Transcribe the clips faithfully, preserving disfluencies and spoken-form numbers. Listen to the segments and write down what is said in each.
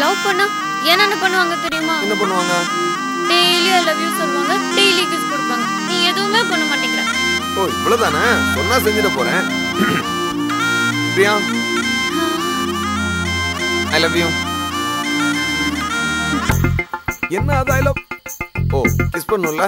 Love பண்ணா என்னென்ன பண்ணுவாங்க தெரியுமா? என்ன பண்ணுவாங்க? டெய்லி ஐ லவ் யூ சொல்லுவாங்க, டெய்லி கிஸ் கொடுப்பாங்க. நீ எதுவுமே பண்ண மாட்டேங்கிற. ஓ இவ்வளவுதானே? சொன்னா செஞ்சுட போறேன். Priya I love you. என்ன அது ஐ லவ்? O kiss பண்ணும்ல.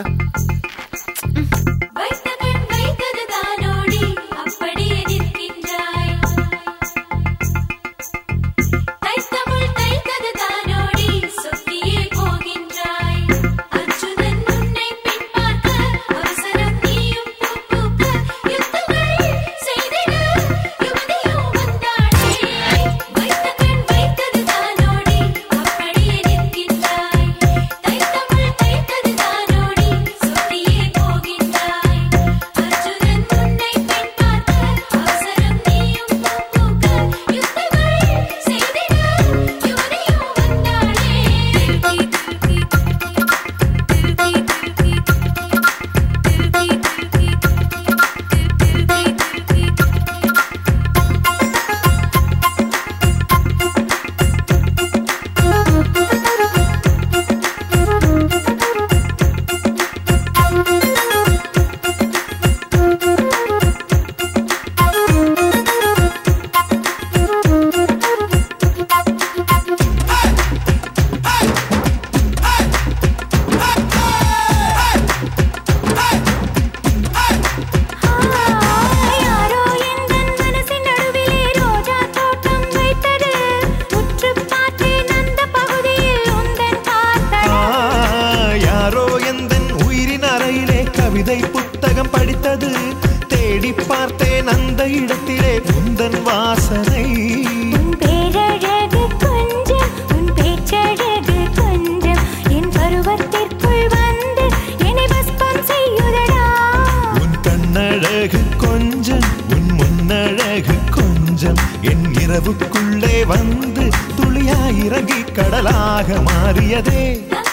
கவிதை புத்தகம் படித்தது தேடி பார்த்தேன் அந்த இடத்திலே உந்தன் வாசனை. உன் பேரழகு கொஞ்சம், உன் பேச்சழகு கொஞ்சம், என் பருவத்திற்குள் வந்து என்னை பஸ்பம் செய்யுதடா. உன் கண்ணழகு கொஞ்சம், உன் முன்னழகு கொஞ்சம், என் இரவுக்குள்ளே வந்து துளியாய் இறங்கி கடலாக மாறியதே.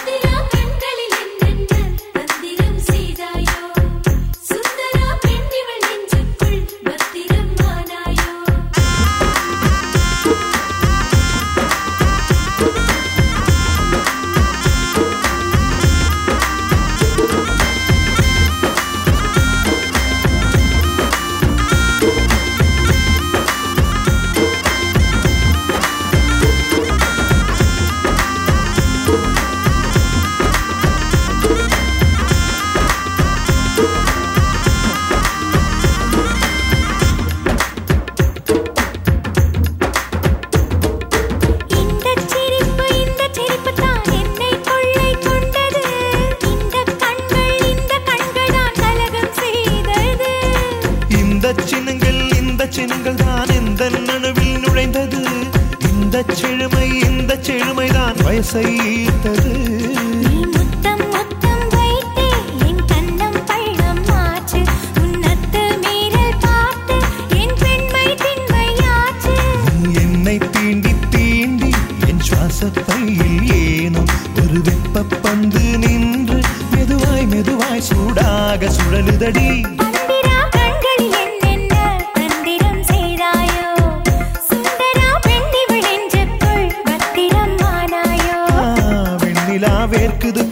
சின்னங்கள் இந்த சின்னங்கள் தான் எந்த நனவில் நுழைந்தது. இந்த செழுமை இந்த செழுமை தான் வயசை ஈர்த்தது. நீ முத்தம் முத்தம் வைத்தே என் கண்ணம் பள்ளம் மாற்று. உன்னத்து மீறல் பார்த்து என் பெண்மை திண்மையாச்சு. நீ என்னை தீண்டி தீண்டி என் சுவாசப்பையில் ஏனோ ஒரு வெப்ப பந்து நின்று மெதுவாய் மெதுவாய் சூடாக சுழலுதடி. வேர்க்குது